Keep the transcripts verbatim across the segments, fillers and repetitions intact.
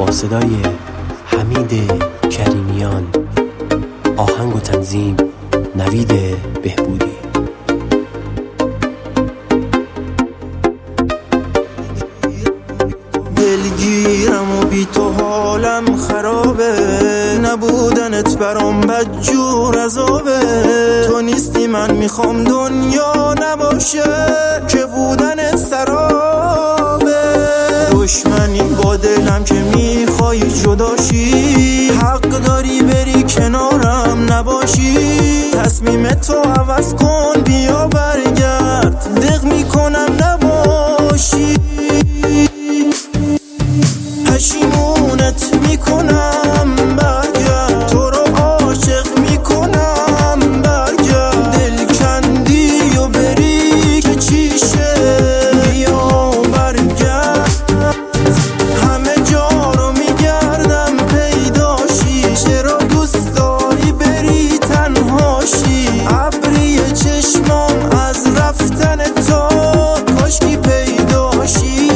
با صدای حمید کریمیان، آهنگ و تنظیم نوید بهبودی. دلگیرم و بی تو حالم خرابه، نبودنت برام بدجور عذابه. تو نیستی من میخوام دنیا نباشه، که بودنت سرابه. دشمنی با دلم که میخوای جداشی، حق داری بری کنارم نباشی. تصمیم تو عوض کن بیا برگرد، دق میکنم نباشی. پشیمونت میکنم برگرد، تو رو عاشق میکنم برگرد. دل کندی و بری که چیشه، بیا برگرد. همه جا رو میگردم پیداشی، چرا دوست داری بری تنهاشی. ابری چشمام از رفتن تو کاشکی پیداشی.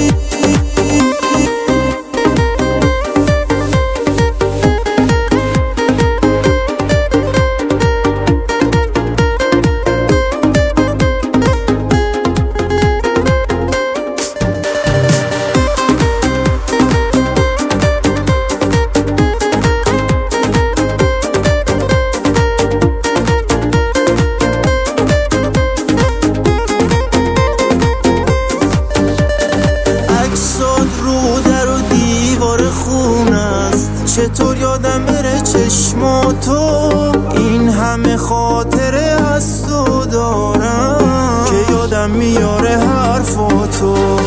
چطور یادم بره چشماتو، این همه خاطره از تو دارم که یادم میاره حرفاتو.